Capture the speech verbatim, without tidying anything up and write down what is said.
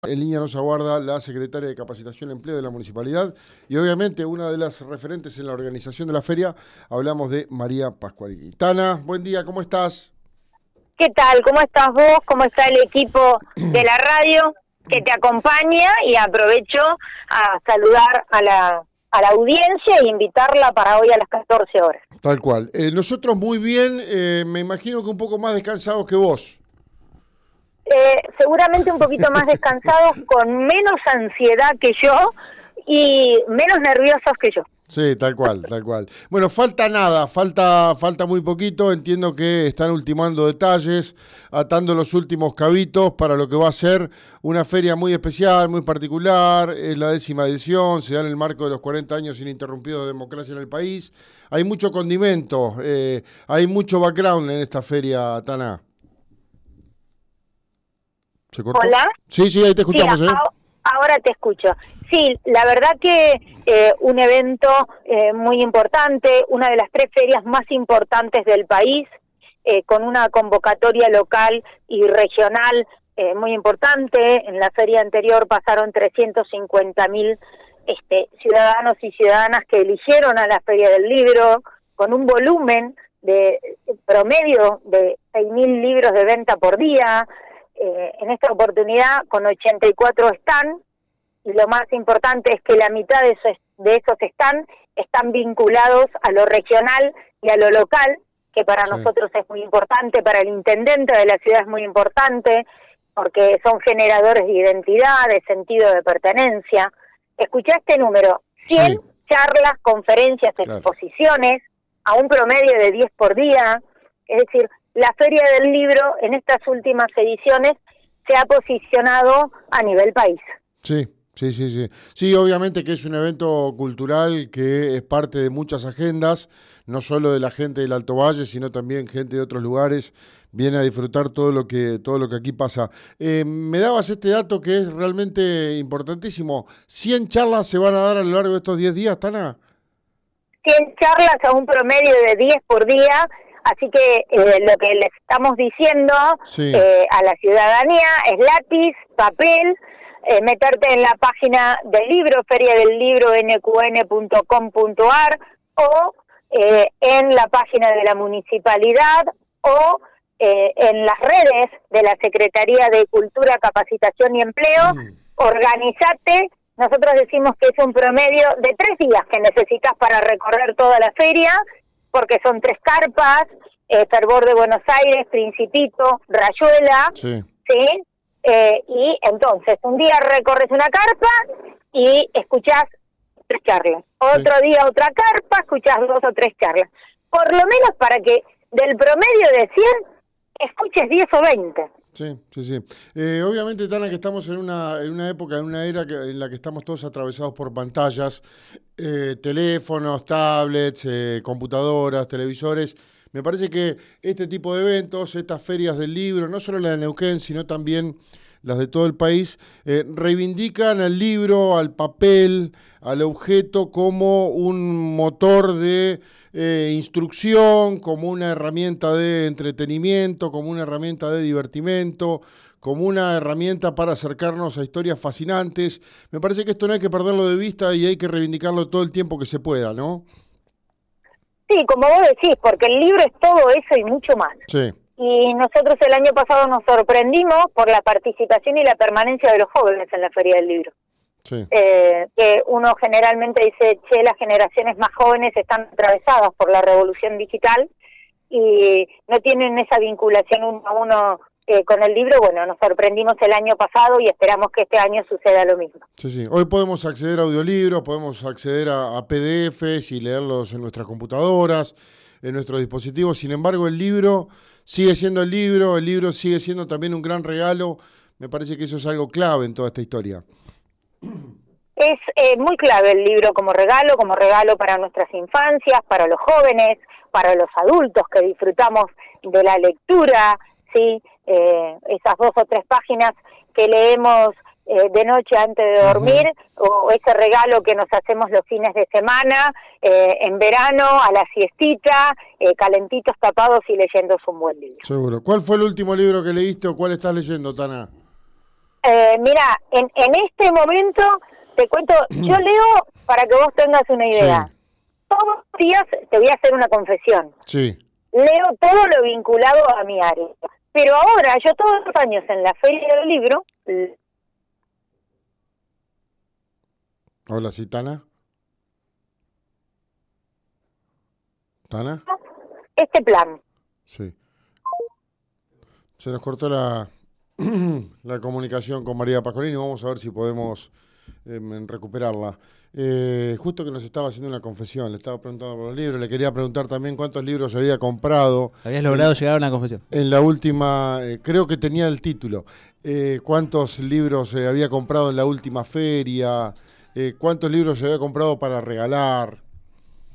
En línea nos aguarda la secretaria de Capacitación y Empleo de la Municipalidad y obviamente una de las referentes en la organización de la feria. Hablamos de María Pascualini. Tana, buen día, ¿cómo estás? ¿Qué tal? ¿Cómo estás vos? ¿Cómo está el equipo de la radio que te acompaña? Y aprovecho a saludar a la, a la audiencia e invitarla para hoy a las catorce horas. Tal cual. Eh, nosotros muy bien, eh, me imagino que un poco más descansados que vos. Eh, seguramente un poquito más descansados, con menos ansiedad que yo y menos nerviosos que yo. Sí, tal cual, tal cual. Bueno, falta nada, falta falta muy poquito. Entiendo que están ultimando detalles, atando los últimos cabitos para lo que va a ser una feria muy especial, muy particular. Es la décima edición, se da en el marco de los cuarenta años ininterrumpidos de democracia en el país. Hay mucho condimento, eh, hay mucho background en esta feria, Tana. ¿Se cortó? ¿Hola? Sí, sí, ahí te escuchamos, sí, ¿eh? Ahora te escucho. Sí, la verdad que eh, un evento eh, muy importante, una de las tres ferias más importantes del país, eh, con una convocatoria local y regional eh, muy importante. En la feria anterior pasaron trescientos cincuenta mil este, ciudadanos y ciudadanas que eligieron a la Feria del Libro, con un volumen de promedio de seis mil libros de venta por día. Eh, en esta oportunidad con ochenta y cuatro stands, y lo más importante es que la mitad de esos, de esos stands están vinculados a lo regional y a lo local, que para sí. nosotros es muy importante, para el intendente de la ciudad es muy importante, porque son generadores de identidad, de sentido de pertenencia. Escuchá este número, cien sí. charlas, conferencias, claro. exposiciones, a un promedio de diez por día, es decir, la Feria del Libro en estas últimas ediciones se ha posicionado a nivel país. Sí, sí, sí, sí. Sí, obviamente que es un evento cultural que es parte de muchas agendas, no solo de la gente del Alto Valle, sino también gente de otros lugares, viene a disfrutar todo lo que, todo lo que aquí pasa. Eh, me dabas este dato que es realmente importantísimo. ¿cien charlas se van a dar a lo largo de estos diez días, Tana? cien charlas a un promedio de diez por día. Así que eh, lo que les estamos diciendo sí. eh, a la ciudadanía es lápiz, papel, eh, meterte en la página del libro, feria del libro n q n punto com punto a r o eh, en la página de la municipalidad o eh, en las redes de la Secretaría de Cultura, Capacitación y Empleo. Mm. Organizate. Nosotros decimos que es un promedio de tres días que necesitas para recorrer toda la feria, porque son tres carpas, eh, Fervor de Buenos Aires, Principito, Rayuela, sí, ¿sí? Eh, y entonces un día recorres una carpa y escuchás tres charlas, otro sí. día otra carpa, escuchás dos o tres charlas, por lo menos para que del promedio de cien escuches diez o veinte. Sí, sí, sí. Eh, obviamente, Tana, que estamos en una, en una época, en una era que, en la que estamos todos atravesados por pantallas, eh, teléfonos, tablets, eh, computadoras, televisores. Me parece que este tipo de eventos, estas ferias del libro, no solo la de Neuquén, sino también las de todo el país, eh, reivindican al libro, al papel, al objeto como un motor de eh, instrucción, como una herramienta de entretenimiento, como una herramienta de divertimento, como una herramienta para acercarnos a historias fascinantes. Me parece que esto no hay que perderlo de vista y hay que reivindicarlo todo el tiempo que se pueda, ¿no? Sí, como vos decís, porque el libro es todo eso y mucho más. Sí. Y nosotros el año pasado nos sorprendimos por la participación y la permanencia de los jóvenes en la Feria del Libro. Sí. Eh, que uno generalmente dice, che, las generaciones más jóvenes están atravesadas por la revolución digital y no tienen esa vinculación uno a uno eh, con el libro. Bueno, nos sorprendimos el año pasado y esperamos que este año suceda lo mismo. Sí, sí. Hoy podemos acceder a audiolibros, podemos acceder a, a P D Fs y leerlos en nuestras computadoras, en nuestros dispositivos. Sin embargo, el libro sigue siendo el libro, el libro sigue siendo también un gran regalo. Me parece que eso es algo clave en toda esta historia. Es eh, muy clave el libro como regalo, como regalo para nuestras infancias, para los jóvenes, para los adultos que disfrutamos de la lectura, ¿sí? Eh, esas dos o tres páginas que leemos eh, de noche antes de dormir, uh-huh. o ese regalo que nos hacemos los fines de semana, eh, en verano, a la siestita, eh, calentitos, tapados y leyendo un buen libro. Seguro. ¿Cuál fue el último libro que leíste o cuál estás leyendo, Tana? Eh, mira, en, en este momento, te cuento, yo leo para que vos tengas una idea. Sí. Todos los días te voy a hacer una confesión. Sí. Leo todo lo vinculado a mi área. Pero ahora, yo todos los años en la Feria del Libro... Hola, ¿sí, Tana? ¿Tana? Este plan. Sí. Se nos cortó la, la comunicación con María Pascolini. Vamos a ver si podemos eh, recuperarla. Eh, justo que nos estaba haciendo una confesión, le estaba preguntando por los libros, le quería preguntar también cuántos libros había comprado. Habías logrado en, llegar a una confesión. En la última, eh, creo que tenía el título. Eh, ¿Cuántos libros eh, había comprado en la última feria? Eh, ¿Cuántos libros se había comprado para regalar?